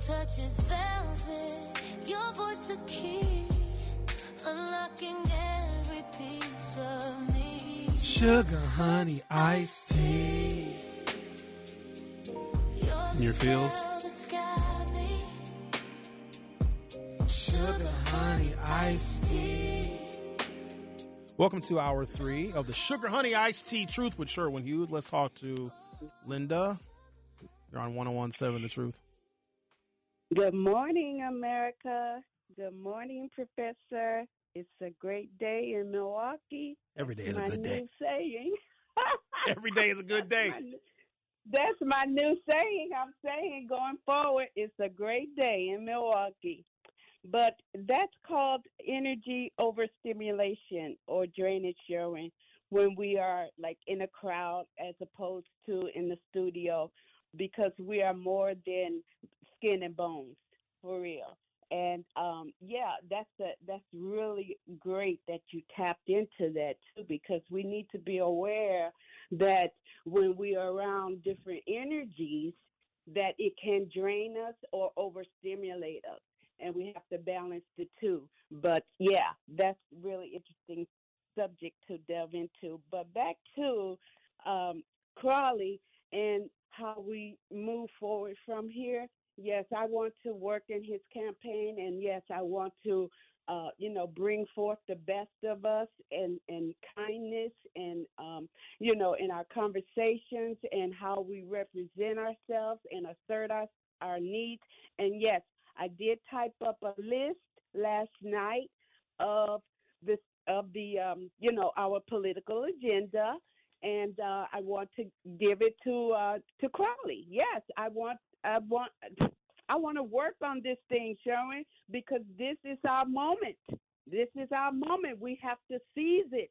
touch is velvet, your voice a key, unlocking every piece of me. Sugar, honey, iced tea. In your feels? Sugar, honey, iced tea. Welcome to hour 3 of the Sugar Honey Iced Tea Truth with Sherwin Hughes. Let's talk to Linda. You're on 101.7 The Truth. Good morning, America. Good morning, Professor. It's a great day in Milwaukee. Every day is a good day. My new saying. Every day is a good day. That's my new saying. I'm saying going forward, it's a great day in Milwaukee. But that's called energy overstimulation or drainage, Sherwin, when we are like in a crowd as opposed to in the studio, because we are more than skin and bones, for real. And that's really great that you tapped into that too, because we need to be aware that when we are around different energies, that it can drain us or overstimulate us. And we have to balance the two. But, yeah, that's really interesting subject to delve into. But back to Crowley and how we move forward from here. Yes, I want to work in his campaign, and, yes, I want to, bring forth the best of us and kindness and, in our conversations and how we represent ourselves and assert our needs. And, yes, I did type up a list last night of our political agenda, and I want to give it to Crowley. Yes, I want to work on this thing, Sherwin, because this is our moment. This is our moment. We have to seize it.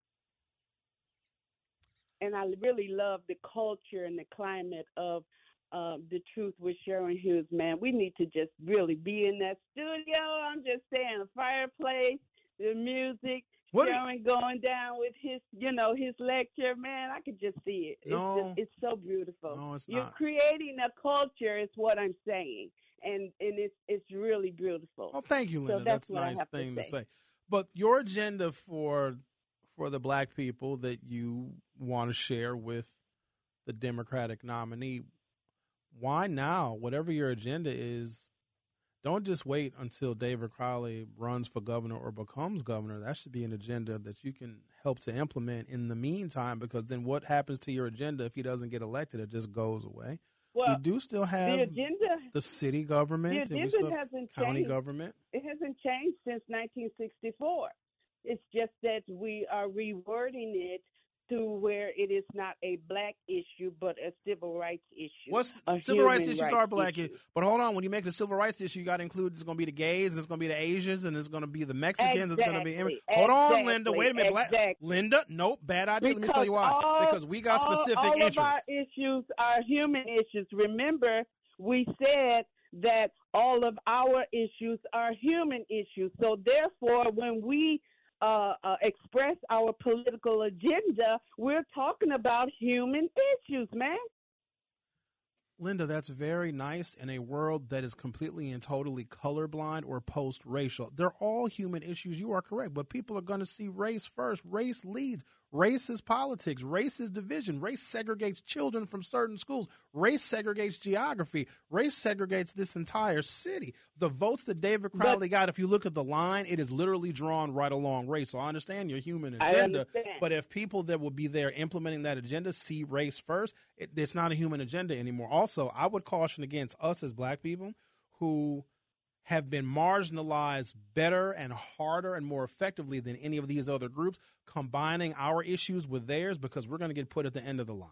And I really love the culture and the climate of The Truth with Sherwin Hughes, man. We need to just really be in that studio. I'm just saying, the fireplace, the music, Sherwin going down with his lecture, man. I could just see it. It's so beautiful. No, it's You're not. creating a culture is what I'm saying, and it's really beautiful. Oh, thank you, Linda. So that's a nice thing to say. But your agenda for the black people that you want to share with the Democratic nominee, why now? Whatever your agenda is, don't just wait until David Crowley runs for governor or becomes governor. That should be an agenda that you can help to implement in the meantime, because then what happens to your agenda if he doesn't get elected? It just goes away. Well, we do still have the city government and we still have county government. It hasn't changed since 1964. It's just that we are rewording it to where it is not a black issue, but a civil rights issue. Civil rights issues are black issue. But hold on, when you make the civil rights issue, you got to include it's going to be the gays, and it's going to be the Asians, and it's going to be the Mexicans. It's going to be hold on, Linda. Wait a minute, Linda. Nope, bad idea. Let me tell you why. Because we got specific interests. All of our issues are human issues. Remember, we said that all of our issues are human issues. So therefore, when we express our political agenda, we're talking about human issues, man. Linda, that's very nice in a world that is completely and totally colorblind or post-racial. They're all human issues. You are correct, but people are going to see race first. Race leads. Race is politics. Race is division. Race segregates children from certain schools. Race segregates geography. Race segregates this entire city. The votes that David Crowley got, if you look at the line, it is literally drawn right along race. So I understand your human agenda, but if people that will be there implementing that agenda see race first, it's not a human agenda anymore. Also, I would caution against us as black people who have been marginalized better and harder and more effectively than any of these other groups, combining our issues with theirs, because we're going to get put at the end of the line.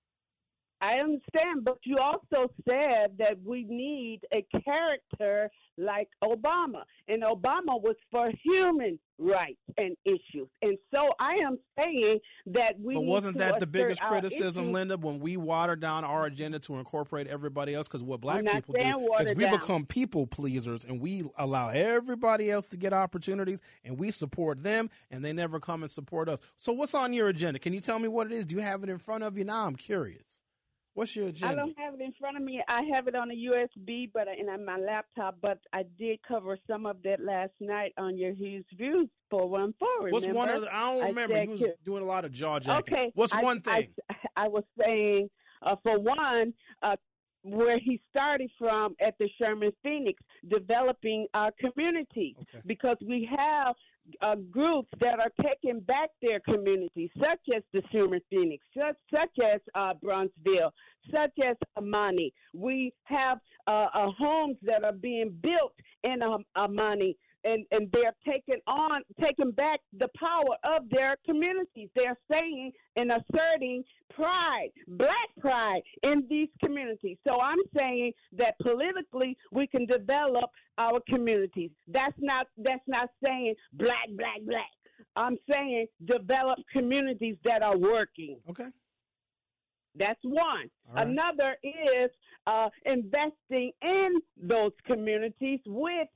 I understand, but you also said that we need a character like Obama, and Obama was for human rights and issues. And so I am saying that we. But wasn't that the biggest criticism, Linda, when we watered down our agenda to incorporate everybody else? Because what black people do is we become people pleasers, and we allow everybody else to get opportunities, and we support them, and they never come and support us. So what's on your agenda? Can you tell me what it is? Do you have it in front of you now? I'm curious. What's your I agenda? don't have it in front of me. I have it on a USB, and on my laptop. But I did cover some of that last night on your Hughes Views 414. What's Remember? one of the, I don't remember. You was doing a lot of jaw jacking. Okay. What's one thing? I was saying, for one, where he started from at the Sherman Phoenix, developing our communities, because we have groups that are taking back their communities, such as the Sherman Phoenix, such as Bronzeville, such as Amani. We have homes that are being built in Amani. And they're taking back the power of their communities. They're saying and asserting pride, black pride in these communities. So I'm saying that politically we can develop our communities. That's not saying black, black, black. I'm saying develop communities that are working. Okay. That's one. Right. Another is investing in those communities with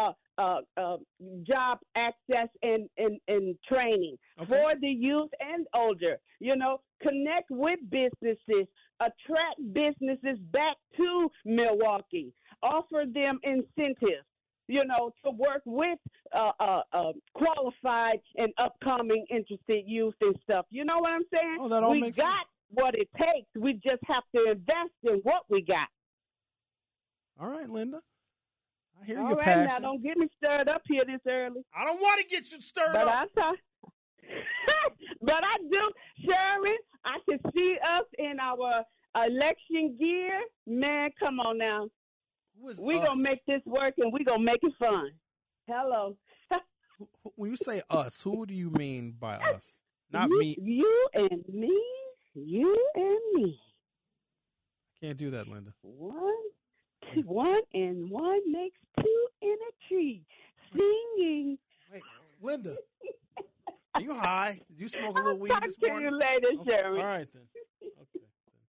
job access and training for the youth and older. Connect with businesses, attract businesses back to Milwaukee, offer them incentives, to work with qualified and upcoming interested youth and stuff. You know what I'm saying? Oh, that all makes sense. What it takes. We just have to invest in what we got. All right, Linda. I hear your passion. All right, now don't get me stirred up here this early. I don't want to get you stirred up. But I do, Sherman. I can see us in our election gear. Man, come on now. We're going to make this work, and we're going to make it fun. Hello. When you say us, who do you mean by us? Not me. You and me. You and me. Can't do that, Linda. One and one makes two in a tree. Singing. Wait, Linda. Are you high? Did you smoke a little weed this morning? I'll talk to you later, Sherry. All right, then. Okay.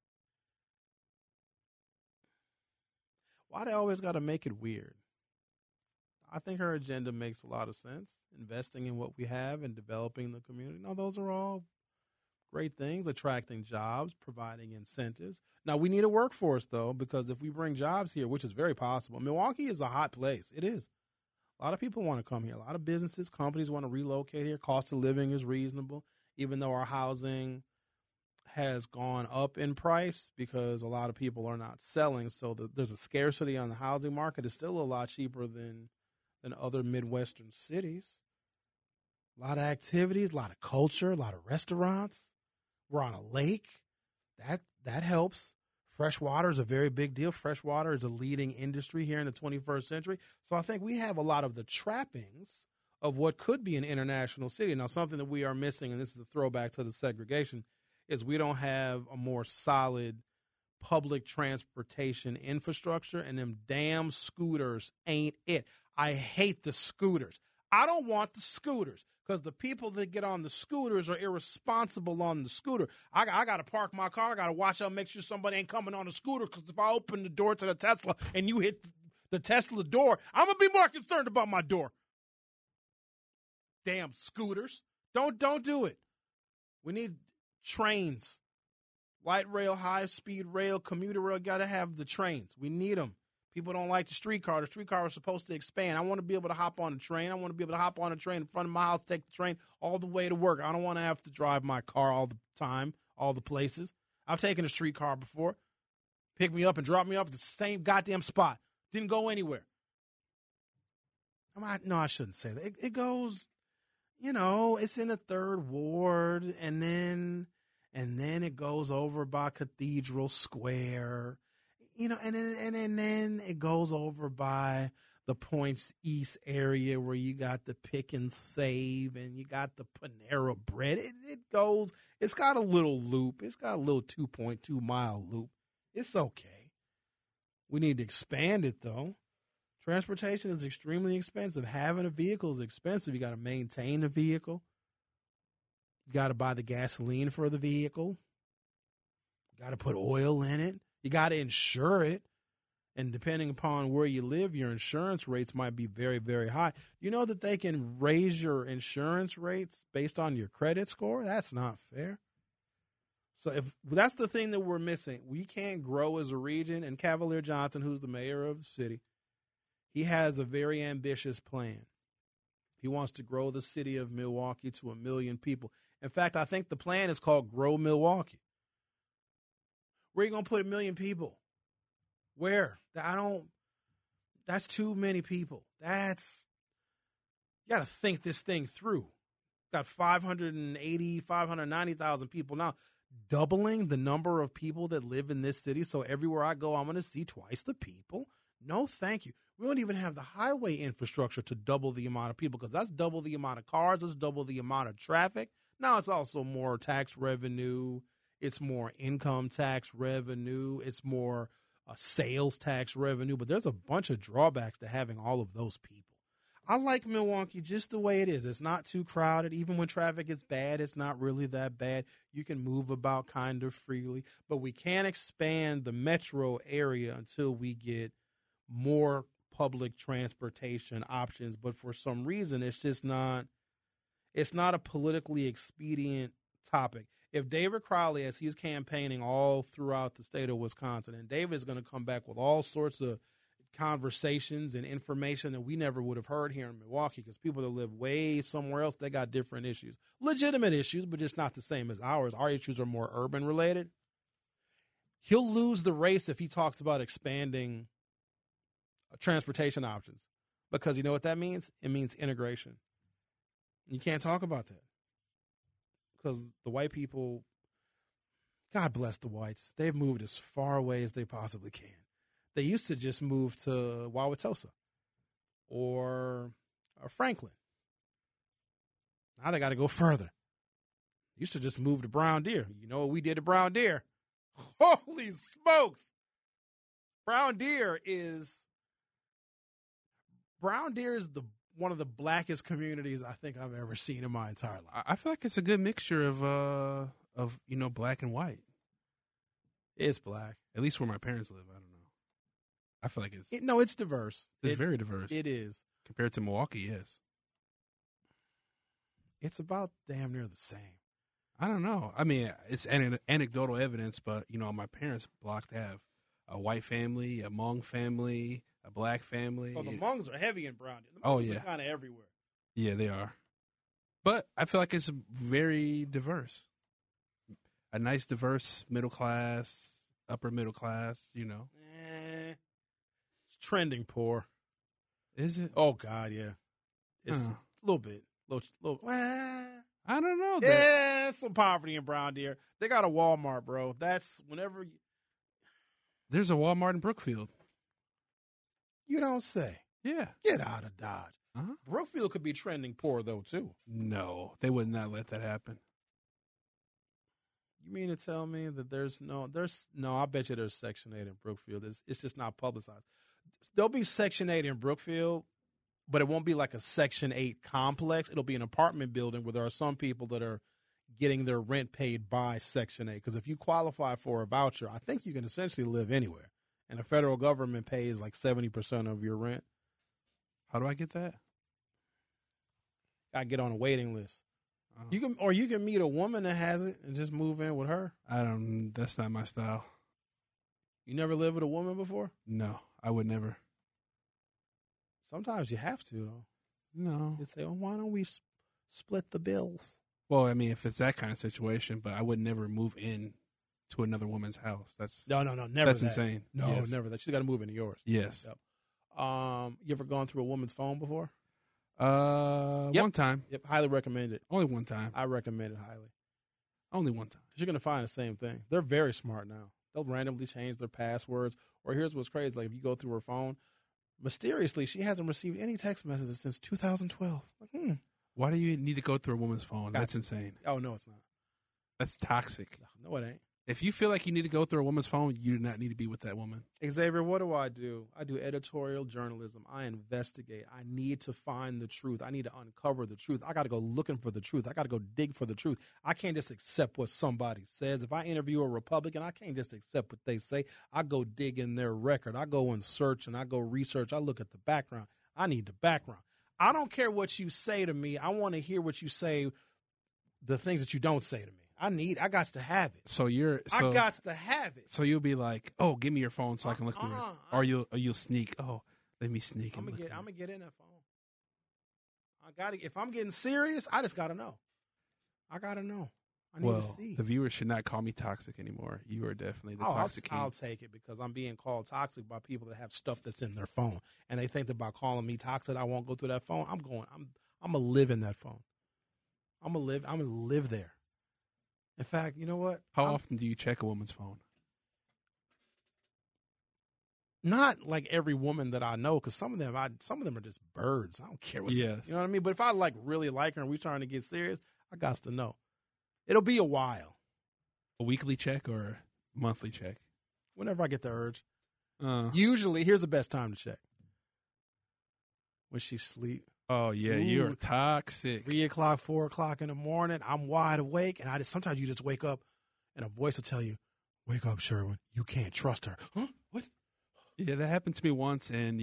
Why they always got to make it weird? I think her agenda makes a lot of sense. Investing in what we have and developing the community. No, those are all great things, attracting jobs, providing incentives. Now, we need a workforce, though, because if we bring jobs here, which is very possible, Milwaukee is a hot place. It is. A lot of people want to come here. A lot of businesses, companies want to relocate here. Cost of living is reasonable, even though our housing has gone up in price because a lot of people are not selling. So there's a scarcity on the housing market. It's still a lot cheaper than other Midwestern cities. A lot of activities, a lot of culture, a lot of restaurants. We're on a lake. That helps. Fresh water is a very big deal. Fresh water is a leading industry here in the 21st century. So I think we have a lot of the trappings of what could be an international city. Now, something that we are missing, and this is a throwback to the segregation, is we don't have a more solid public transportation infrastructure, and them damn scooters ain't it. I hate the scooters. I don't want the scooters because the people that get on the scooters are irresponsible on the scooter. I got to park my car. I got to watch out, make sure somebody ain't coming on the scooter, because if I open the door to the Tesla and you hit the Tesla door, I'm going to be more concerned about my door. Damn scooters. Don't do it. We need trains. Light rail, high-speed rail, commuter rail, got to have the trains. We need them. People don't like the streetcar. The streetcar is supposed to expand. I want to be able to hop on a train. I want to be able to hop on a train in front of my house, take the train all the way to work. I don't want to have to drive my car all the time, all the places. I've taken a streetcar before. Pick me up and drop me off at the same goddamn spot. Didn't go anywhere. No, I shouldn't say that. It goes, it's in the 3rd Ward, and then it goes over by Cathedral Square. And then it goes over by the Points East area where you got the Pick and Save and you got the Panera Bread. It's got a little loop. It's got a little 2.2 mile loop. It's okay. We need to expand it, though. Transportation is extremely expensive. Having a vehicle is expensive. You got to maintain the vehicle. You got to buy the gasoline for the vehicle. You got to put oil in it. You got to insure it. And depending upon where you live, your insurance rates might be very, very high. You know that they can raise your insurance rates based on your credit score? That's not fair. So if that's the thing that we're missing, we can't grow as a region. And Cavalier Johnson, who's the mayor of the city, he has a very ambitious plan. He wants to grow the city of Milwaukee to 1 million people. In fact, I think the plan is called Grow Milwaukee. Where are you going to put 1 million people? Where? That's too many people. You got to think this thing through. Got 590,000 people now, doubling the number of people that live in this city. So everywhere I go, I'm going to see twice the people. No, thank you. We don't even have the highway infrastructure to double the amount of people, because that's double the amount of cars. That's double the amount of traffic. Now it's also more tax revenue. It's more income tax revenue. It's more sales tax revenue. But there's a bunch of drawbacks to having all of those people. I like Milwaukee just the way it is. It's not too crowded. Even when traffic is bad, it's not really that bad. You can move about kind of freely. But we can't expand the metro area until we get more public transportation options. But for some reason, it's not a politically expedient topic. If David Crowley, as he's campaigning all throughout the state of Wisconsin, and David is going to come back with all sorts of conversations and information that we never would have heard here in Milwaukee, because people that live way somewhere else, they got different issues. Legitimate issues, but just not the same as ours. Our issues are more urban related. He'll lose the race if he talks about expanding transportation options, because you know what that means? It means integration. You can't talk about that because the white people, God bless the whites, they've moved as far away as they possibly can. They used to just move to Wauwatosa or Franklin. Now they got to go further. They used to just move to Brown Deer. You know what we did to Brown Deer? Holy smokes. Brown Deer is one of the blackest communities I think I've ever seen in my entire life. I feel like it's a good mixture of black and white. It's black. At least where my parents live. I don't know. I feel like it's diverse. It's very diverse. It is. Compared to Milwaukee, yes. It's about damn near the same. I don't know. I mean, it's anecdotal evidence, but, on my parents' block, they have a white family, a Hmong family, a black family. Oh, the Hmongs are heavy in Brown Deer. The Hmongs are kind of everywhere. Yeah, they are. But I feel like it's very diverse. A nice, diverse middle class, upper middle class, It's trending poor. Is it? Oh, God, yeah. It's a little bit. I don't know. Yeah, some poverty in Brown Deer. They got a Walmart, bro. That's whenever There's a Walmart in Brookfield. You don't say. Yeah. Get out of Dodge. Uh-huh. Brookfield could be trending poor, though, too. No, they would not let that happen. You mean to tell me that there's no, I bet you there's Section 8 in Brookfield. It's just not publicized. There'll be Section 8 in Brookfield, but it won't be like a Section 8 complex. It'll be an apartment building where there are some people that are getting their rent paid by Section 8. Because if you qualify for a voucher, I think you can essentially live anywhere. And the federal government pays like 70% of your rent. How do I get that? I get on a waiting list. You can meet a woman that has it and just move in with her. That's not my style. You never lived with a woman before? No, I would never. Sometimes you have to, though. No. You say, why don't we split the bills? Well, I mean, if it's that kind of situation, but I would never move in to another woman's house. No, never. That's insane. No, yes. Never that. She's got to move into yours. Yes. Yep. You ever gone through a woman's phone before? One time. Yep, highly recommend it. Only one time. I recommend it highly. Only one time. You're going to find the same thing. They're very smart now. They'll randomly change their passwords. Or here's what's crazy. Like if you go through her phone, mysteriously, she hasn't received any text messages since 2012. Like, Why do you need to go through a woman's phone? That's insane. Oh, no, it's not. That's toxic. No, it ain't. If you feel like you need to go through a woman's phone, you do not need to be with that woman. Xavier, what do? I do editorial journalism. I investigate. I need to find the truth. I need to uncover the truth. I got to go looking for the truth. I got to go dig for the truth. I can't just accept what somebody says. If I interview a Republican, I can't just accept what they say. I go dig in their record. I go and search and I go research. I look at the background. I need the background. I don't care what you say to me. I want to hear what you say, the things that you don't say to me. I got to have it. So I got to have it. So you'll be like, "Oh, give me your phone so I can look through it," or you'll sneak. Oh, let me sneak. I'm gonna get in that phone. If I'm getting serious, I just gotta know. I gotta know. I need to see. The viewers should not call me toxic anymore. You are definitely the toxic king. I'll take it because I'm being called toxic by people that have stuff that's in their phone, and they think that by calling me toxic, I won't go through that phone. I'm gonna live in that phone. I'm gonna live there. In fact, you know what? How often do you check a woman's phone? Not like every woman that I know, because some of them are just birds. I don't care what's you know what I mean. But if I really like her and we're trying to get serious, I got to know. It'll be a while. A weekly check or a monthly check? Whenever I get the urge. Usually, here's the best time to check. When she's asleep. Oh, yeah, you're toxic. 3 o'clock, 4 o'clock in the morning, I'm wide awake, and sometimes you just wake up, and a voice will tell you, "Wake up, Sherwin. You can't trust her." Huh? What? Yeah, that happened to me once, and,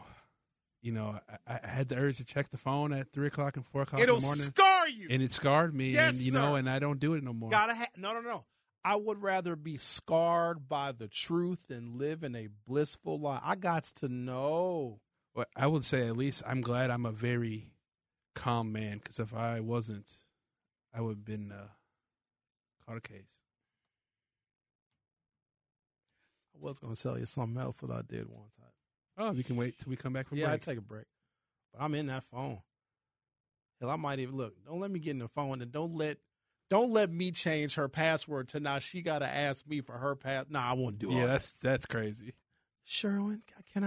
I had the urge to check the phone at 3 o'clock and 4 o'clock in the morning. It'll scar you. And it scarred me, yes, and, sir. And I don't do it no more. No. I would rather be scarred by the truth than live in a blissful life. I got to know. Well, I would say at least I'm glad I'm a very calm man, because if I wasn't, I would have been caught a case. I was going to tell you something else that I did one time. Oh, you can wait till we come back from break. Yeah, I take a break. But I'm in that phone. Hell, I might even look. Don't let me get in the phone, and don't let me change her password to now she got to ask me for her pass. Nah, I won't do all that. Yeah, that's crazy. Sherwin,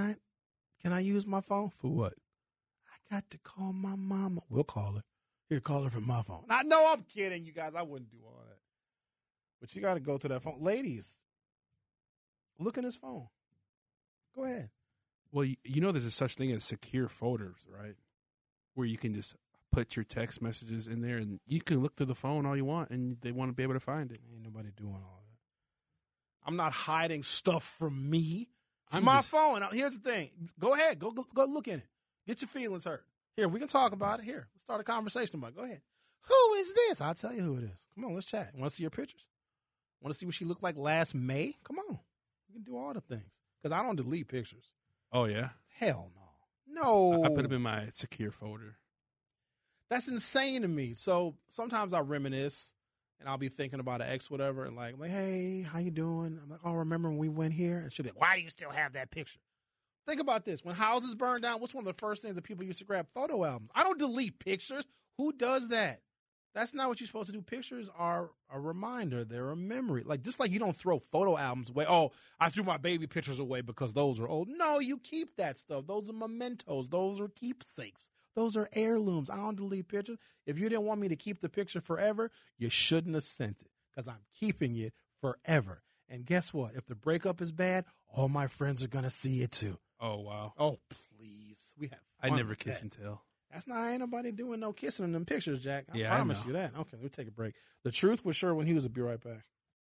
can I use my phone? For what? I got to call my mama. We'll call her. Here, call her from my phone. I know I'm kidding, you guys. I wouldn't do all that. But you got to go to that phone. Ladies, look in his phone. Go ahead. Well, there's a such thing as secure folders, right? Where you can just put your text messages in there, and you can look through the phone all you want, and they want to be able to find it. Ain't nobody doing all that. I'm not hiding stuff from me. It's my phone. Now, here's the thing. Go ahead. Go look in it. Get your feelings hurt. Here, we can talk about it. Here, let's start a conversation about it. Go ahead. Who is this? I'll tell you who it is. Come on, let's chat. Want to see your pictures? Want to see what she looked like last May? Come on. We can do all the things. Because I don't delete pictures. Oh, yeah? Hell no. No. I put them in my secure folder. That's insane to me. So sometimes I reminisce, and I'll be thinking about an ex, whatever, and like, hey, how you doing? I'm like, oh, remember when we went here? And she'll be like, why do you still have that picture? Think about this. When houses burn down, what's one of the first things that people used to grab? Photo albums. I don't delete pictures. Who does that? That's not what you're supposed to do. Pictures are a reminder. They're a memory. Just like you don't throw photo albums away. Oh, I threw my baby pictures away because those are old. No, you keep that stuff. Those are mementos. Those are keepsakes. Those are heirlooms. I don't delete pictures. If you didn't want me to keep the picture forever, you shouldn't have sent it because I'm keeping it forever. And guess what? If the breakup is bad, all my friends are going to see it too. Oh, wow. Oh, please. We have fun. I never kiss and tell. Ain't nobody doing no kissing in them pictures, Jack. I promise you that. Okay, we'll take a break. The Truth with Sherwin Hughes will be right back.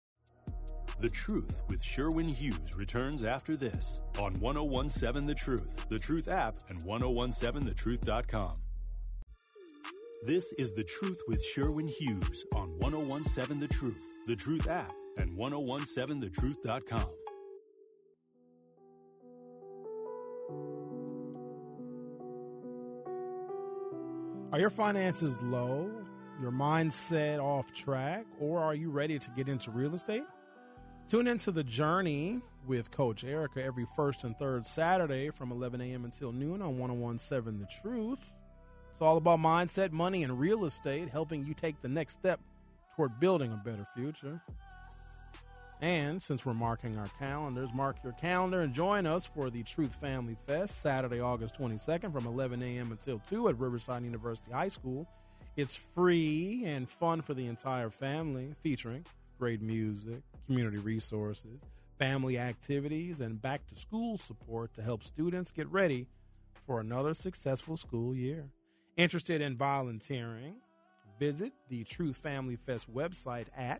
The Truth with Sherwin Hughes returns after this on 1017 The Truth app, and 1017thetruth.com. This is The Truth with Sherwin Hughes on 1017 The Truth app, and 1017thetruth.com. Are your finances low, your mindset off track, or are you ready to get into real estate? Tune into The Journey with Coach Erica every first and third Saturday from 11 a.m. until noon on 1017 The Truth. It's all about mindset, money, and real estate, helping you take the next step toward building a better future. And since we're marking our calendars, mark your calendar and join us for the Truth Family Fest, Saturday, August 22nd from 11 a.m. until 2 at Riverside University High School. It's free and fun for the entire family, featuring great music, community resources, family activities, and back-to-school support to help students get ready for another successful school year. Interested in volunteering? Visit the Truth Family Fest website at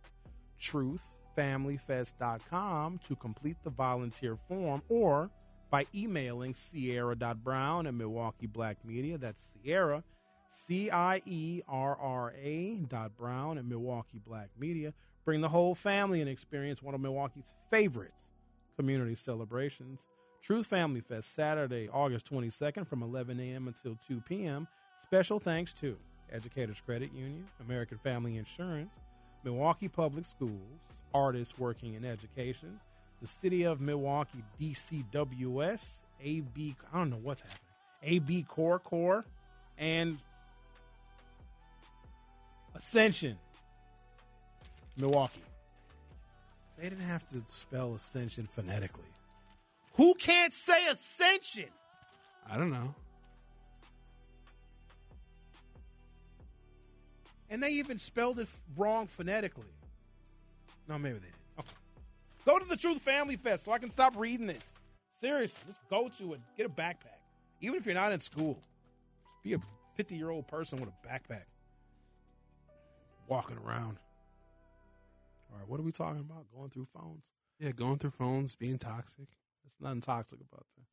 truthfamilyfest.com to complete the volunteer form, or by emailing Sierra.Brown at Milwaukee Black Media. That's Sierra, CIERRA.Brown and Milwaukee Black Media bring the whole family and experience one of Milwaukee's favorites community celebrations. Truth Family Fest, Saturday, August 22nd from 11 a.m. until 2 p.m. Special thanks to Educators Credit Union, American Family Insurance, Milwaukee Public Schools, Artists Working in Education, the City of Milwaukee, DCWS, AB, I don't know what's happening, AB Core, and Ascension, Milwaukee. They didn't have to spell Ascension phonetically. Who can't say Ascension? I don't know. And they even spelled it wrong phonetically. No, maybe they didn't. Okay. Go to the Truth Family Fest so I can stop reading this. Seriously, just go to it. Get a backpack. Even if you're not in school. Just be a 50-year-old person with a backpack. Walking around. All right, what are we talking about? Going through phones? Yeah, going through phones, being toxic. There's nothing toxic about that.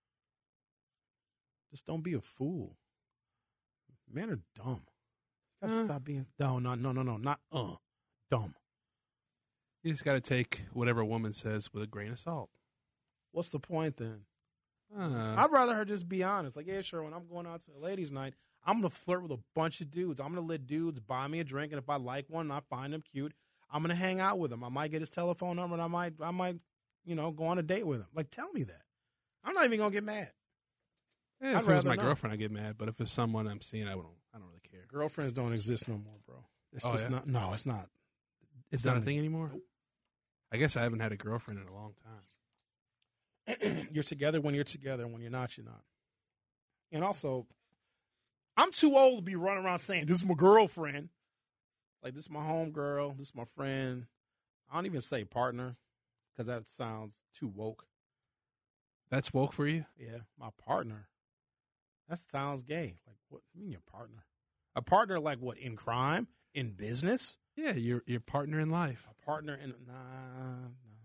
Just don't be a fool. Men are dumb. You gotta stop being no, not dumb. You just got to take whatever a woman says with a grain of salt. What's the point then? I'd rather her just be honest. Like, yeah, sure, when I'm going out to a ladies' night, I'm going to flirt with a bunch of dudes. I'm going to let dudes buy me a drink, and if I like one and I find him cute, I'm going to hang out with him. I might get his telephone number, and I might, go on a date with him. Like, tell me that. I'm not even going to get mad. Yeah, if it was my girlfriend, I get mad. But if it's someone I'm seeing, I don't really care. Girlfriends don't exist no more, bro. It's just not. No, it's not. It's not a thing anymore? I guess I haven't had a girlfriend in a long time. You're together when you're together, and when you're not, you're not. And also, I'm too old to be running around saying, this is my girlfriend. Like, this is my home girl. This is my friend. I don't even say partner because that sounds too woke. That's woke for you? Yeah, my partner. That sounds gay. Like, what do you mean your partner? A partner like what, in crime? In business? Yeah, your partner in life. A partner in, nah.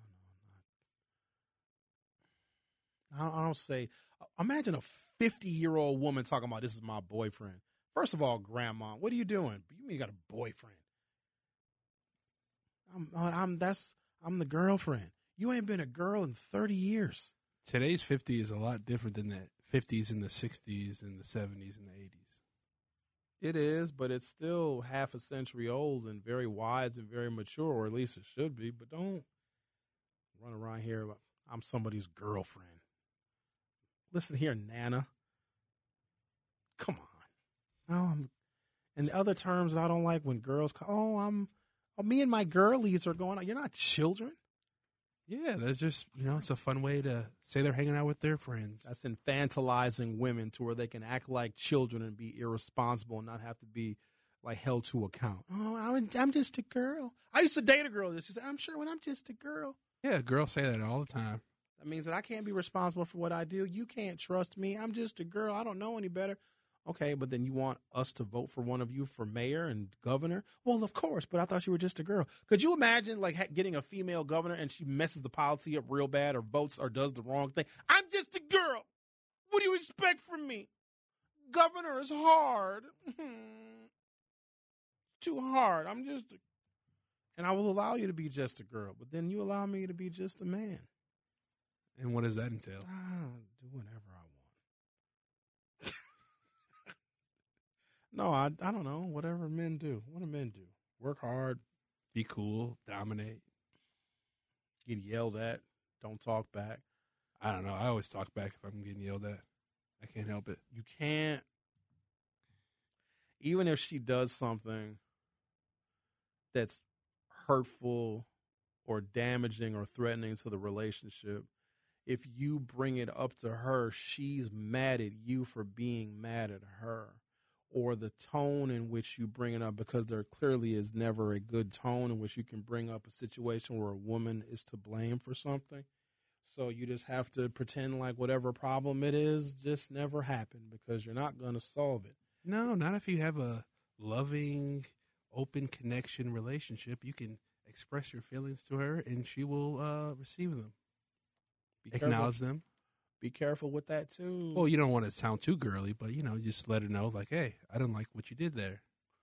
I don't say, imagine a 50-year-old woman talking about, this is my boyfriend. First of all, grandma, what are you doing? You mean you got a boyfriend? I'm the girlfriend. You ain't been a girl in 30 years. Today's 50 is a lot different than the 50s and the 60s and the 70s and the 80s. It is, but it's still half a century old and very wise and very mature, or at least it should be. But don't run around here, I'm somebody's girlfriend. Listen here, Nana. Come on. No, and the other terms I don't like when girls call, me and my girlies are going out. You're not children. Yeah, that's just, it's a fun way to say they're hanging out with their friends. That's infantilizing women to where they can act like children and be irresponsible and not have to be like held to account. Oh, I'm just a girl. I used to date a girl that she said, I'm sure when I'm just a girl. Yeah, girls say that all the time. That means that I can't be responsible for what I do. You can't trust me. I'm just a girl. I don't know any better. Okay, but then you want us to vote for one of you for mayor and governor? Well, of course, but I thought you were just a girl. Could you imagine like getting a female governor and she messes the policy up real bad or votes or does the wrong thing? I'm just a girl. What do you expect from me? Governor is hard. Too hard. And I will allow you to be just a girl, but then you allow me to be just a man. And what does that entail? Do whatever I want. No, I don't know. Whatever men do. What do men do? Work hard. Be cool. Dominate. Get yelled at. Don't talk back. I don't know. I always talk back if I'm getting yelled at. I can't help it. You can't. Even if she does something that's hurtful or damaging or threatening to the relationship, if you bring it up to her, she's mad at you for being mad at her. Or the tone in which you bring it up, because there clearly is never a good tone in which you can bring up a situation where a woman is to blame for something. So you just have to pretend like whatever problem it is just never happened, because you're not going to solve it. No, not if you have a loving, open connection relationship. You can express your feelings to her and she will receive them. Acknowledge them. be careful with that too. Well, you don't want to sound too girly, but just let her know, like, hey, I didn't like what you did there.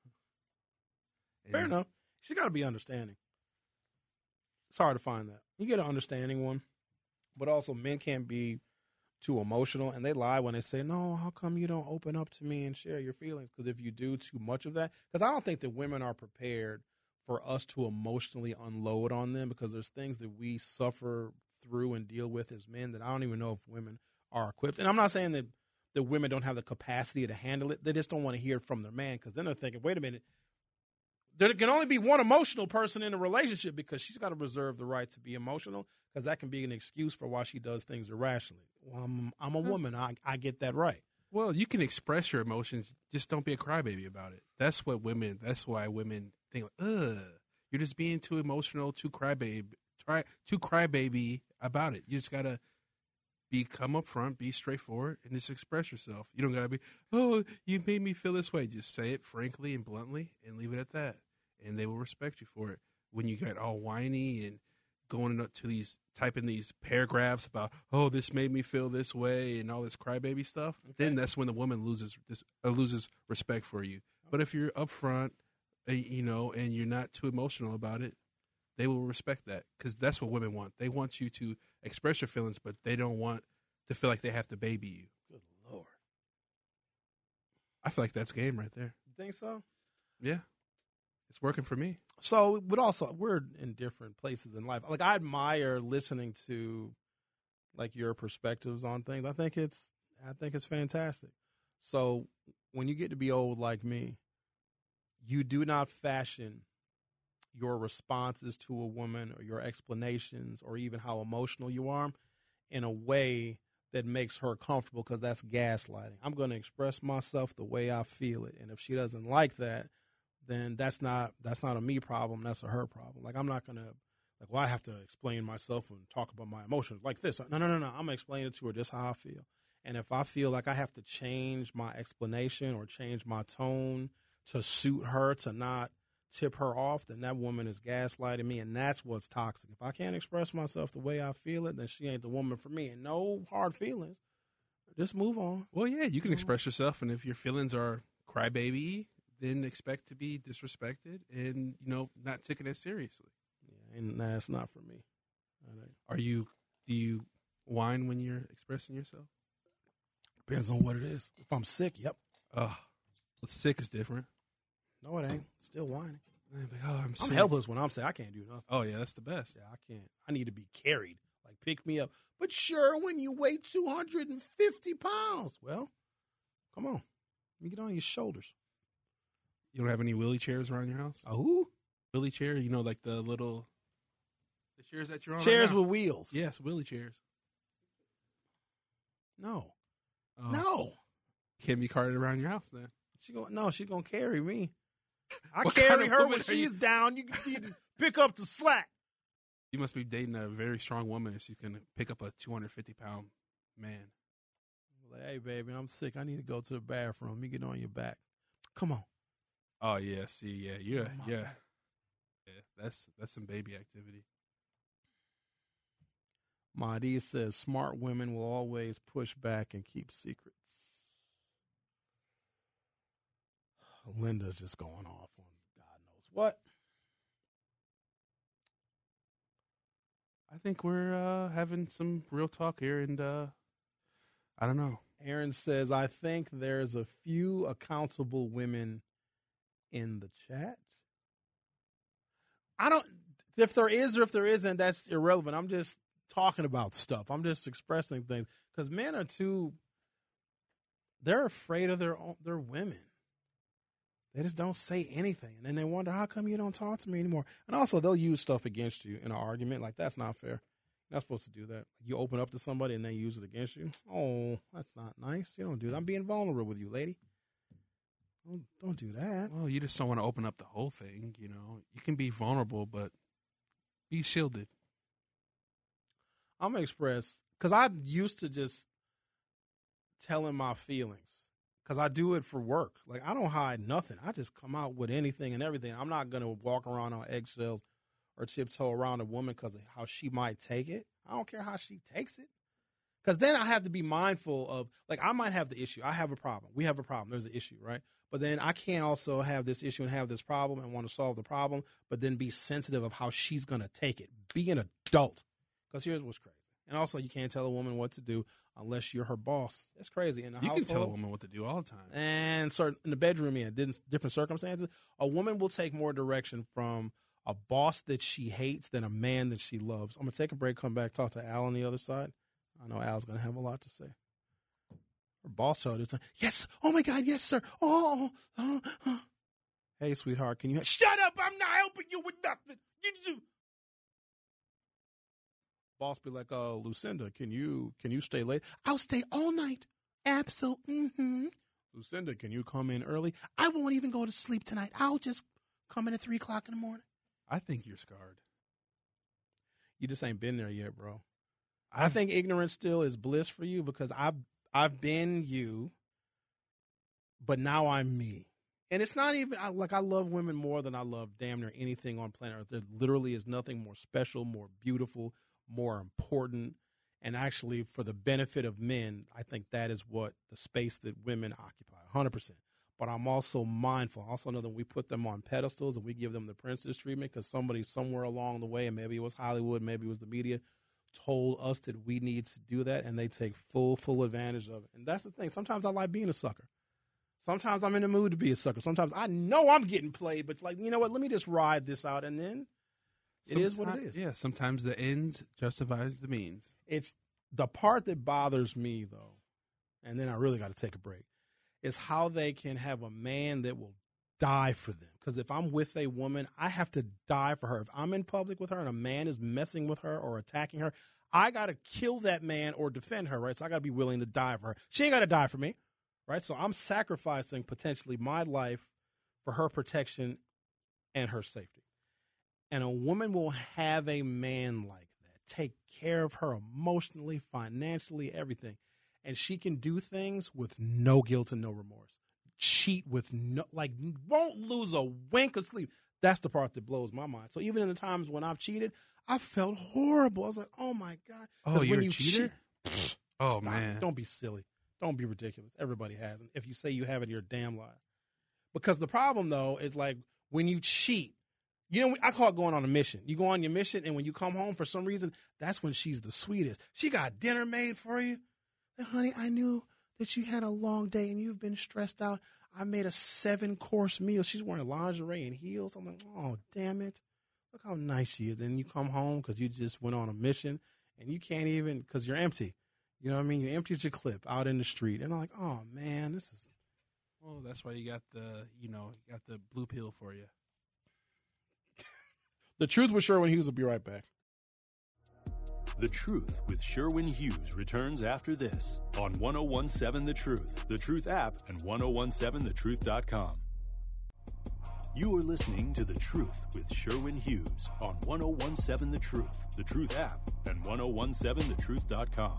Fair enough. She's got to be understanding. It's hard to find that. You get an understanding one, but also men can't be too emotional, and they lie when they say, no, how come you don't open up to me and share your feelings? Because if you do too much of that, because I don't think that women are prepared for us to emotionally unload on them, because there's things that we suffer through and deal with as men that I don't even know if women are equipped. And I'm not saying that women don't have the capacity to handle it. They just don't want to hear it from their man, because then they're thinking, wait a minute, there can only be one emotional person in a relationship, because she's got to reserve the right to be emotional, because that can be an excuse for why she does things irrationally. Well, I'm a woman. I get that right. Well, you can express your emotions. Just don't be a crybaby about it. That's why women think, ugh, you're just being too emotional, too crybaby about it. You just got to come up front, be straightforward, and just express yourself. You don't got to be, oh, you made me feel this way. Just say it frankly and bluntly and leave it at that. And they will respect you for it. When you get all whiny and going up to typing these paragraphs about, oh, this made me feel this way and all this crybaby stuff, then that's when the woman loses respect for you. But if you're upfront, and you're not too emotional about it, they will respect that, because that's what women want. They want you to express your feelings, but they don't want to feel like they have to baby you. Good Lord. I feel like that's game right there. You think so? Yeah. It's working for me. So, but also, we're in different places in life. Like, I admire listening to, like, your perspectives on things. I think it's fantastic. So, when you get to be old like me, you do not fashion your responses to a woman or your explanations or even how emotional you are in a way that makes her comfortable, because that's gaslighting. I'm going to express myself the way I feel it. And if she doesn't like that, then that's not a me problem. That's a her problem. Like, I'm not going to, like, well, I have to explain myself and talk about my emotions like this. No. I'm going to explain it to her just how I feel. And if I feel like I have to change my explanation or change my tone to suit her, to not tip her off, then that woman is gaslighting me, and that's what's toxic. If I can't express myself the way I feel it, then she ain't the woman for me. And no hard feelings. Just move on. Well, yeah, you can express yourself, and if your feelings are crybaby, then expect to be disrespected and, not taken as seriously. Yeah, and that's not for me. Do you whine when you're expressing yourself? Depends on what it is. If I'm sick, yep. Oh, sick is different. No, it ain't. Still whining. I'm sick. I'm helpless when I'm sick. I can't do nothing. Oh, yeah, that's the best. Yeah, I can't. I need to be carried. Like, pick me up. But sure, when you weigh 250 pounds. Well, come on. Let me get on your shoulders. You don't have any wheelie chairs around your house? Who? Wheelie chair? Like the chairs that you're on Chairs right now? with wheels. Yes, wheelie chairs. No. Oh. No. Can't be carted around your house then. She's going to carry me. I What carry kind of her woman when are she's you? down. You need to pick up the slack. You must be dating a very strong woman if she can pick up a 250-pound man. Like, hey, baby, I'm sick. I need to go to the bathroom. Let me get on your back. Come on. Oh, yeah. See, yeah. Yeah. Oh, Yeah. back. Yeah. That's some baby activity. Mahdi says smart women will always push back and keep secrets. Linda's just going off on God knows what. I think we're having some real talk here, and I don't know. Aaron says, I think there's a few accountable women in the chat. If there is or if there isn't, that's irrelevant. I'm just talking about stuff. I'm just expressing things, because men are they're afraid of their women. They just don't say anything. And then they wonder, how come you don't talk to me anymore? And also, they'll use stuff against you in an argument. Like, that's not fair. You're not supposed to do that. You open up to somebody and they use it against you. Oh, that's not nice. You don't do that. I'm being vulnerable with you, lady. Don't do that. Well, you just don't want to open up the whole thing, You can be vulnerable, but be shielded. I'm going to express, because I'm used to just telling my feelings. Because I do it for work. Like, I don't hide nothing. I just come out with anything and everything. I'm not going to walk around on eggshells or tiptoe around a woman because of how she might take it. I don't care how she takes it. Because then I have to be mindful of, like, I might have the issue. I have a problem. We have a problem. There's an issue, right? But then I can't also have this issue and have this problem and want to solve the problem, but then be sensitive of how she's going to take it. Be an adult. Because here's what's crazy. And also, you can't tell a woman what to do unless you're her boss. That's crazy. In the household, can tell a woman what to do all the time. And in the bedroom, different circumstances, a woman will take more direction from a boss that she hates than a man that she loves. I'm going to take a break, come back, talk to Al on the other side. I know Al's going to have a lot to say. Her boss showed it. Yes. Oh, my God. Yes, sir. Oh. Hey, sweetheart, can you... Shut up. I'm not helping you with nothing. Boss be like, Lucinda, can you stay late? I'll stay all night. Absolutely. Mm-hmm. Lucinda, can you come in early? I won't even go to sleep tonight. I'll just come in at 3 o'clock in the morning. I think you're scarred. You just ain't been there yet, bro. I think ignorance still is bliss for you because I've been you, but now I'm me. And it's not even, I love women more than I love damn near anything on planet Earth. There literally is nothing more special, more beautiful, more important. And actually, for the benefit of men, I think that is what the space that women occupy, 100%. But I'm also mindful. I also know that we put them on pedestals and we give them the princess treatment because somebody somewhere along the way, and maybe it was Hollywood, maybe it was the media, told us that we need to do that, and they take full advantage of it. And that's the thing. Sometimes I like being a sucker. Sometimes I'm in the mood to be a sucker. Sometimes I know I'm getting played, but like, you know what? Let me just ride this out, and then it is what it is. Yeah, sometimes the ends justifies the means. It's the part that bothers me, though, and then I really got to take a break, is how they can have a man that will die for them. Because if I'm with a woman, I have to die for her. If I'm in public with her and a man is messing with her or attacking her, I got to kill that man or defend her, right? So I got to be willing to die for her. She ain't got to die for me, right? So I'm sacrificing potentially my life for her protection and her safety. And a woman will have a man like that, take care of her emotionally, financially, everything. And she can do things with no guilt and no remorse. Cheat with won't lose a wink of sleep. That's the part that blows my mind. So even in the times when I've cheated, I felt horrible. I was like, oh my God. Oh, you're a cheater? Oh, stop. Man. Don't be silly. Don't be ridiculous. Everybody has. And if you say you have it, you're a damn liar. Because the problem, though, is like when you cheat, I call it going on a mission. You go on your mission, and when you come home, for some reason, that's when she's the sweetest. She got dinner made for you. Honey, I knew that you had a long day and you've been stressed out. I made a 7-course meal. She's wearing lingerie and heels. I'm like, oh, damn it. Look how nice she is. And you come home because you just went on a mission and you can't even, because you're empty. You know what I mean? You emptied your clip out in the street. And I'm like, oh, man, this is. Well, that's why you got the blue pill for you. The Truth with Sherwin Hughes will be right back. The Truth with Sherwin Hughes returns after this on 1017 The Truth app, and 1017thetruth.com. You are listening to The Truth with Sherwin Hughes on 1017 The Truth app, and 1017thetruth.com.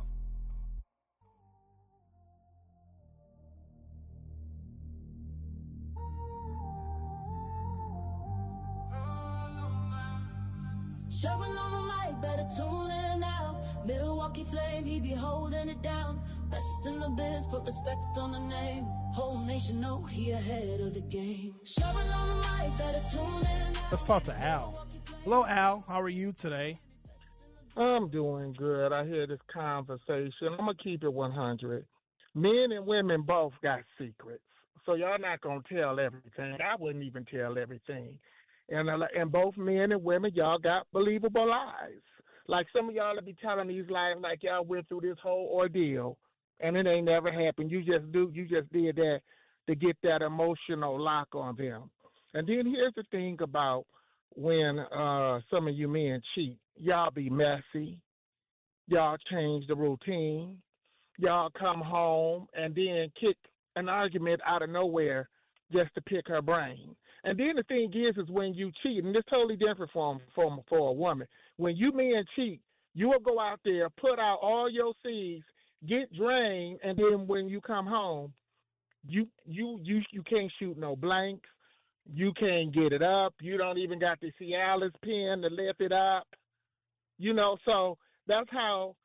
Sherwin on the mic, better tune in now. Milwaukee Flame, he be holding it down. Best in the biz, put respect on the name. Whole nation know he ahead of the game. Sherwin on the mic, better tune in now. Let's talk to Al. Hello, Al. How are you today? I'm doing good. I hear this conversation. I'm going to keep it 100. Men and women both got secrets. So y'all not going to tell everything. I wouldn't even tell everything. And both men and women, y'all got believable lies. Like some of y'all will be telling these lies like y'all went through this whole ordeal, and it ain't never happened. You just did that to get that emotional lock on them. And then here's the thing about when some of you men cheat. Y'all be messy. Y'all change the routine. Y'all come home and then kick an argument out of nowhere just to pick her brain. And then the thing is when you cheat, and it's totally different for a woman. When you men cheat, you will go out there, put out all your seeds, get drained, and then when you come home, you can't shoot no blanks. You can't get it up. You don't even got the Cialis pen to lift it up. So that's how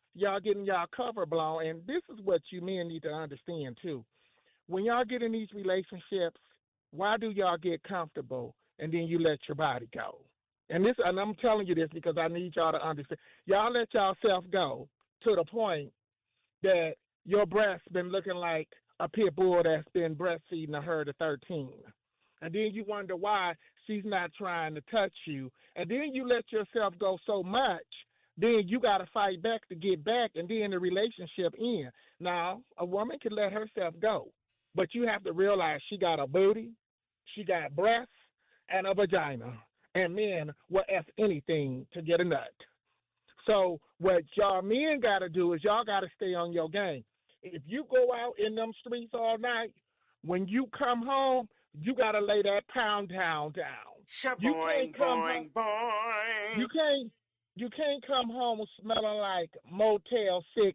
y'all getting y'all cover blown. And this is what you men need to understand, too. When y'all get in these relationships, why do y'all get comfortable and then you let your body go? And I'm telling you this because I need y'all to understand. Y'all let yourself go to the point that your breast's been looking like a pit bull that's been breastfeeding a herd of 13. And then you wonder why she's not trying to touch you. And then you let yourself go so much, then you got to fight back to get back, and then the relationship ends. Now, a woman can let herself go, but you have to realize she got a booty, she got breasts, and a vagina. And men will F anything to get a nut. So what y'all men got to do is y'all got to stay on your game. If you go out in them streets all night, when you come home, you got to lay that pound town down. You can't come home. You can't come home smelling like Motel 6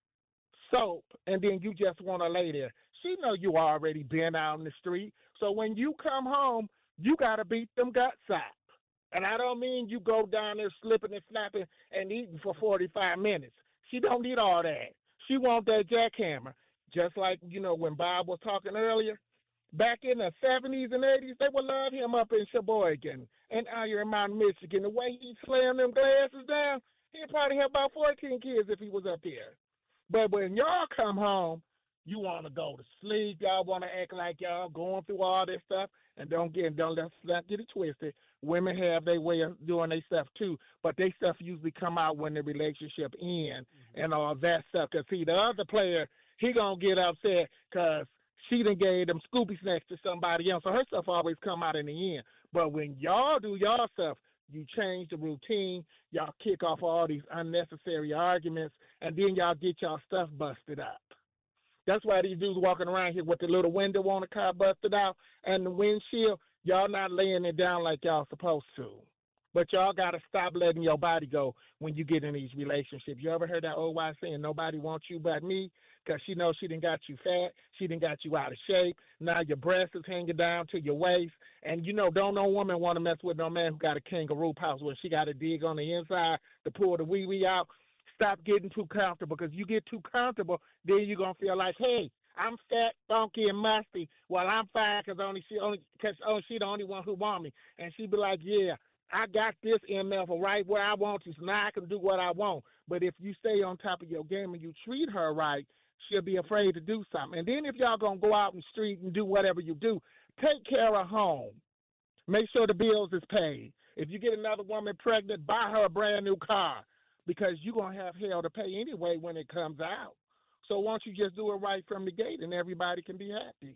soap and then you just want to lay there. She know you already been out in the street. So when you come home, you got to beat them guts out. And I don't mean you go down there slipping and snapping and eating for 45 minutes. She don't need all that. She want that jackhammer. Just like, when Bob was talking earlier, back in the 70s and 80s, they would love him up in Sheboygan and Iron Mountain, Michigan. The way he slammed them glasses down, he'd probably have about 14 kids if he was up there. But when y'all come home, you want to go to sleep. Y'all want to act like y'all going through all this stuff. And don't let's not get it twisted. Women have their way of doing their stuff too, but their stuff usually come out when the relationship ends and all that stuff. Because, see, the other player, he going to get upset because she done gave them Scooby snacks to somebody else. So her stuff always come out in the end. But when y'all do y'all stuff, you change the routine. Y'all kick off all these unnecessary arguments, and then y'all get y'all stuff busted up. That's why these dudes walking around here with the little window on the car busted out and the windshield, y'all not laying it down like y'all supposed to. But y'all got to stop letting your body go when you get in these relationships. You ever heard that old wife saying, nobody wants you but me? Because she knows she done got you fat. She done got you out of shape. Now your breast is hanging down to your waist. And, don't no woman want to mess with no man who got a kangaroo pouch where she got to dig on the inside to pull the wee-wee out. Stop getting too comfortable, because you get too comfortable, then you're going to feel like, hey, I'm fat, funky, and musty. Well, I'm fine because she the only one who want me. And she be like, yeah, I got this MF right where I want to, so now I can do what I want. But if you stay on top of your game and you treat her right, she'll be afraid to do something. And then if y'all going to go out in the street and do whatever you do, take care of home. Make sure the bills is paid. If you get another woman pregnant, buy her a brand new car, because you're going to have hell to pay anyway when it comes out. So why don't you just do it right from the gate and everybody can be happy.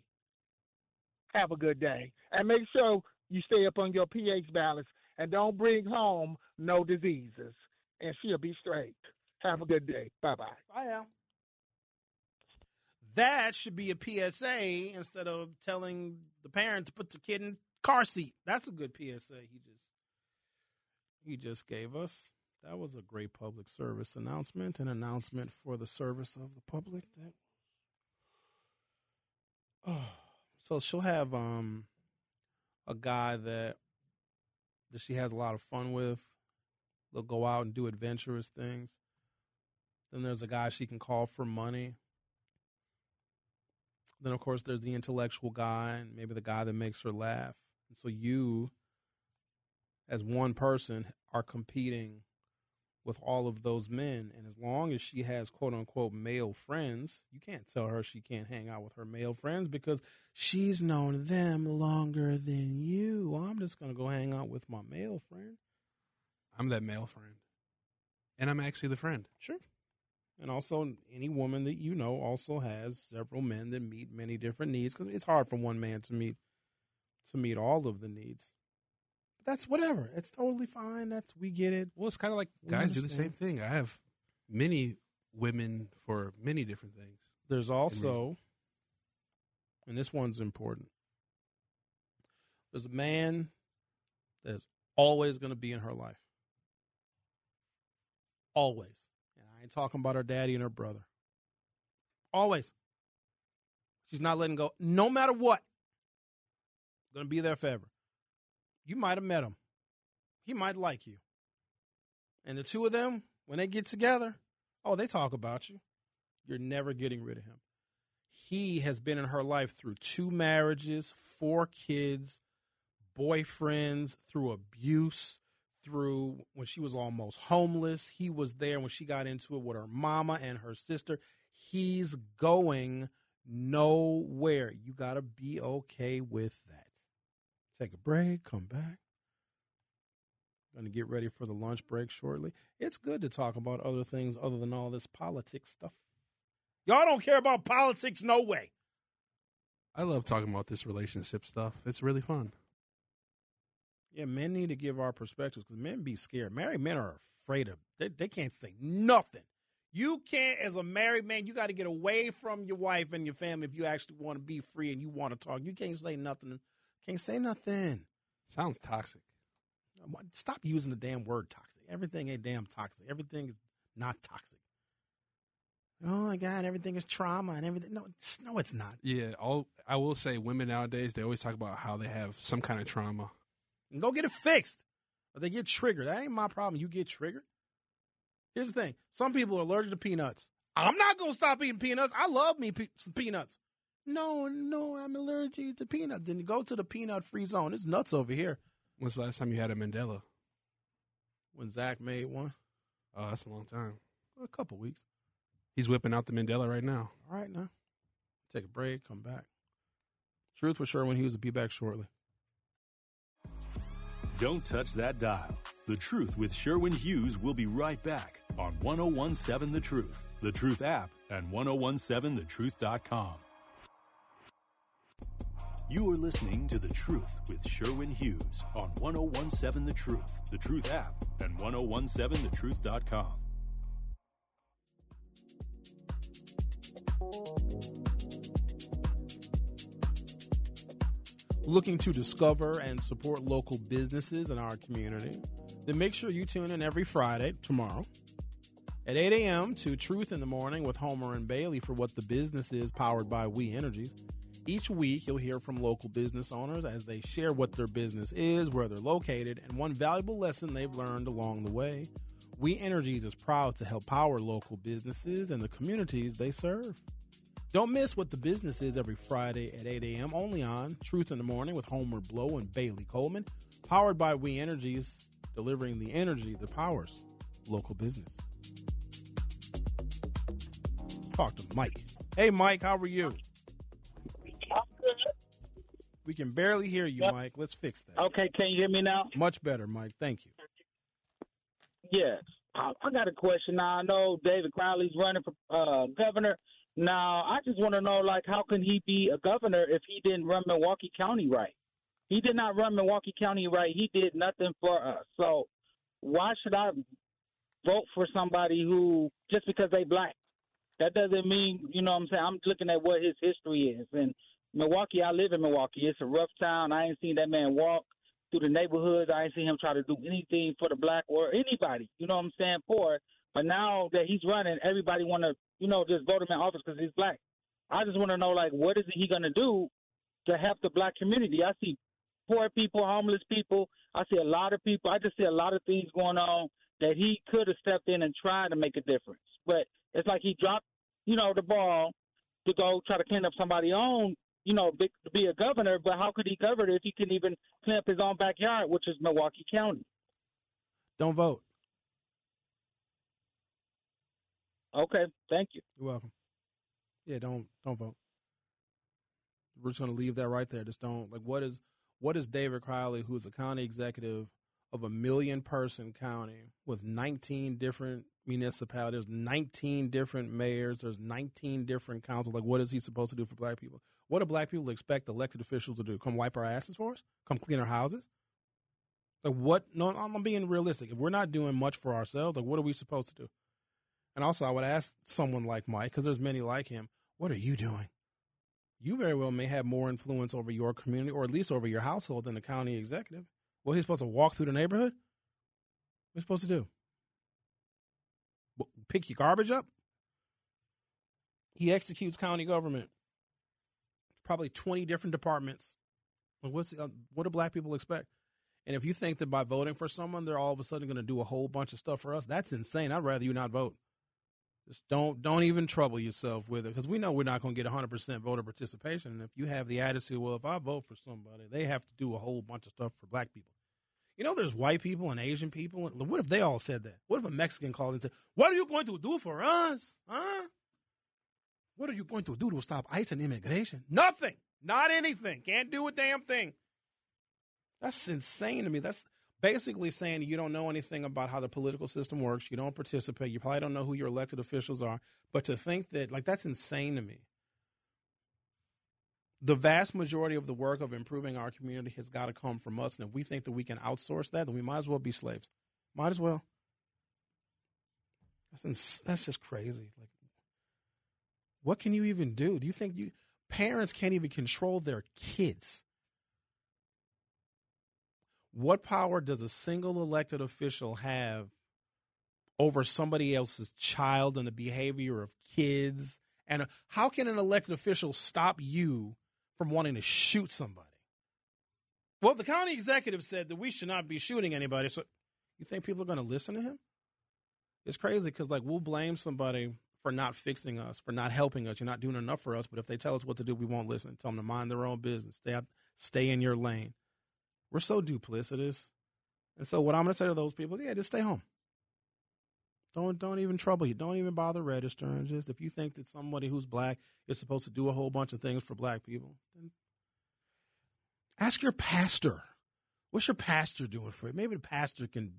Have a good day. And make sure you stay up on your pH balance and don't bring home no diseases. And she'll be straight. Have a good day. Bye-bye. Bye, Al. That should be a PSA instead of telling the parent to put the kid in car seat. That's a good PSA he just gave us. That was a great public service announcement, an announcement for the service of the public. So she'll have a guy that she has a lot of fun with. They'll go out and do adventurous things. Then there's a guy she can call for money. Then, of course, there's the intellectual guy and maybe the guy that makes her laugh. And so you, as one person, are competing with all of those men. And as long as she has quote unquote male friends, you can't tell her she can't hang out with her male friends because she's known them longer than you. Well, I'm just going to go hang out with my male friend. I'm that male friend. And I'm actually the friend. Sure. And also any woman that you know also has several men that meet many different needs, because it's hard for one man to meet all of the needs. That's whatever. It's totally fine. We get it. Well, it's kind of like guys do the same thing. I have many women for many different things. There's also, and this one's important, there's a man that's always going to be in her life. Always. And I ain't talking about her daddy and her brother. Always. She's not letting go. No matter what. Going to be there forever. You might have met him. He might like you. And the two of them, when they get together, Oh, they talk about you. You're never getting rid of him. He has been in her life through 2 marriages, 4 kids, boyfriends, through abuse, through when she was almost homeless. He was there when she got into it with her mama and her sister. He's going nowhere. You got to be okay with that. Take a break, come back. Going to get ready for the lunch break shortly. It's good to talk about other things other than all this politics stuff. Y'all don't care about politics, no way. I love talking about this relationship stuff. It's really fun. Yeah, men need to give our perspectives because men be scared. Married men are afraid of, they can't say nothing. You can't, as a married man, you got to get away from your wife and your family if you actually want to be free and you want to talk. You can't say nothing. Can't say nothing. Sounds toxic. Stop using the damn word toxic. Everything ain't damn toxic. Everything is not toxic. Oh, my God, everything is trauma and everything. No, it's not. Yeah, I will say women nowadays, they always talk about how they have some kind of trauma. And go get it fixed. Or they get triggered. That ain't my problem. You get triggered. Here's the thing. Some people are allergic to peanuts. I'm not going to stop eating peanuts. I love me some peanuts. No, I'm allergic to peanuts. Then you go to the peanut-free zone. It's nuts over here. When's the last time you had a Mandela? When Zach made one. Oh, that's a long time. A couple weeks. He's whipping out the Mandela right now. All right, now. Take a break, come back. Truth with Sherwin Hughes will be back shortly. Don't touch that dial. The Truth with Sherwin Hughes will be right back on 1017 The Truth, The Truth app, and 1017thetruth.com. You are listening to The Truth with Sherwin Hughes on 1017 The Truth, The Truth app, and 1017thetruth.com. Looking to discover and support local businesses in our community? Then make sure you tune in every Friday, tomorrow, at 8 a.m. to Truth in the Morning with Homer and Bailey for What the Business Is, powered by We Energies. Each week, you'll hear from local business owners as they share what their business is, where they're located, and one valuable lesson they've learned along the way. We Energies is proud to help power local businesses and the communities they serve. Don't miss What the Business Is every Friday at 8 a.m. only on Truth in the Morning with Homer Blow and Bailey Coleman, powered by We Energies, delivering the energy that powers local business. Talk to Mike. Hey, Mike, how are you? I'm good. We can barely hear you, Yep. Mike. Let's fix that. Okay, can you hear me now? Much better, Mike. Thank you. Yes. I got a question. Now, I know David Crowley's running for governor. Now, I just want to know, like, how can he be a governor if he didn't run Milwaukee County right? He did not run Milwaukee County right. He did nothing for us. So why should I vote for somebody who, just because they black? That doesn't mean, you know what I'm saying? I'm looking at what his history is. And Milwaukee, I live in Milwaukee. It's a rough town. I ain't seen that man walk through the neighborhoods. I ain't seen him try to do anything for the black or anybody, you know what I'm saying, for it. But now that he's running, everybody want to, you know, just vote him in office because he's black. I just want to know, like, what is he going to do to help the black community? I see poor people, homeless people. I see a lot of people. I just see a lot of things going on that he could have stepped in and tried to make a difference. But it's like he dropped, you know, the ball to go try to clean up somebody's own, you know, to be a governor. But how could he govern if he couldn't even clean up his own backyard, which is Milwaukee County? Don't vote. Okay, thank you. You're welcome. Yeah, don't vote. We're just going to leave that right there. Just don't, like, what is David Crowley, who's a county executive of a 1 million person county with 19 different municipalities, 19 different mayors, there's 19 different councils. Like, what is he supposed to do for black people? What do black people expect elected officials to do? Come wipe our asses for us? Come clean our houses? Like, what? No, I'm being realistic. If we're not doing much for ourselves, like, what are we supposed to do? And also, I would ask someone like Mike, because there's many like him, what are you doing? You very well may have more influence over your community, or at least over your household, than the county executive. What, he's supposed to walk through the neighborhood? What are you supposed to do? Pick your garbage up? He executes county government. Probably 20 different departments. What do black people expect? And if you think that by voting for someone, they're all of a sudden going to do a whole bunch of stuff for us, that's insane. I'd rather you not vote. Just don't even trouble yourself with it, because we know we're not going to get 100% voter participation. And if you have the attitude, well, if I vote for somebody, they have to do a whole bunch of stuff for black people. You know, there's white people and Asian people. What if they all said that? What if a Mexican called and said, what are you going to do for us? Huh? What are you going to do to stop ICE and immigration? Nothing. Not anything. Can't do a damn thing. That's insane to me. That's basically saying you don't know anything about how the political system works. You don't participate. You probably don't know who your elected officials are. But to think that, like, that's insane to me. The vast majority of the work of improving our community has got to come from us. And if we think that we can outsource that, then we might as well be slaves. Might as well. That's just crazy. Like, what can you even do? Do you think parents can't even control their kids? What power does a single elected official have over somebody else's child and the behavior of kids? And how can an elected official stop you from wanting to shoot somebody? Well, the county executive said that we should not be shooting anybody. So you think people are going to listen to him? It's crazy because, like, we'll blame somebody for not fixing us, for not helping us. You're not doing enough for us. But if they tell us what to do, we won't listen. Tell them to mind their own business. Stay in your lane. We're so duplicitous. And so what I'm going to say to those people, just stay home. Don't even trouble you. Don't even bother registering. Just if you think that somebody who's black is supposed to do a whole bunch of things for black people, then ask your pastor. What's your pastor doing for you? Maybe the pastor can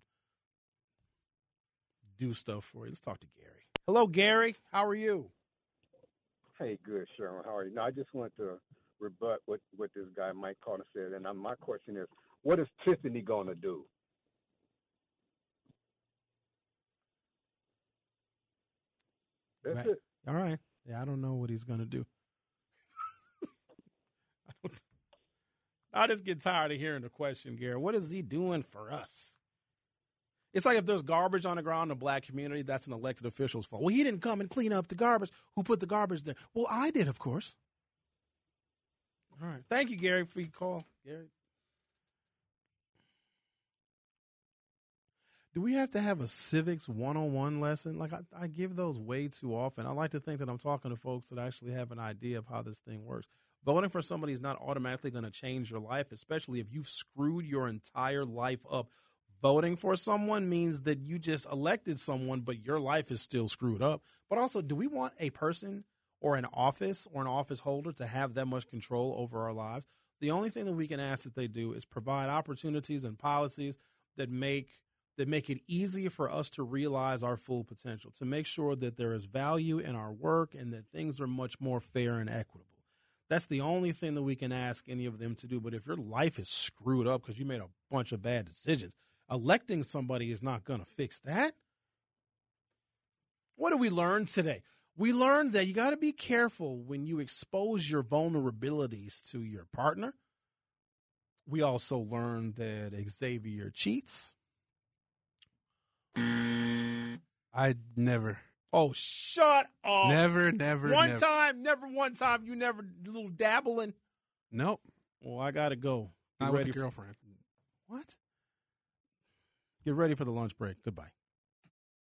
do stuff for you. Let's talk to Gary. Hello, Gary. How are you? Hey, good, Sherman. How are you? No, I just want to rebut what this guy Mike Carter said, and my question is, what is Tiffany going to do? That's it. All right. Yeah, I don't know what he's going to do. I just get tired of hearing the question, Gary. What is he doing for us? It's like if there's garbage on the ground in the black community, that's an elected official's fault. Well, he didn't come and clean up the garbage. Who put the garbage there? Well, I did, of course. All right. Thank you, Gary, for your call. Gary. Do we have to have a civics 101 lesson? Like, I give those way too often. I like to think that I'm talking to folks that actually have an idea of how this thing works. Voting for somebody is not automatically going to change your life, especially if you've screwed your entire life up. Voting for someone means that you just elected someone, but your life is still screwed up. But also, do we want a person or an office holder to have that much control over our lives? The only thing that we can ask that they do is provide opportunities and policies that make it easier for us to realize our full potential, to make sure that there is value in our work and that things are much more fair and equitable. That's the only thing that we can ask any of them to do. But if your life is screwed up because you made a bunch of bad decisions, electing somebody is not going to fix that. What did we learn today? We learned that you got to be careful when you expose your vulnerabilities to your partner. We also learned that Xavier cheats. I never. Oh, shut up. Never. One time, you never little dabbling. Nope. Well, I got to go. Not with a girlfriend. What? Get ready for the lunch break. Goodbye.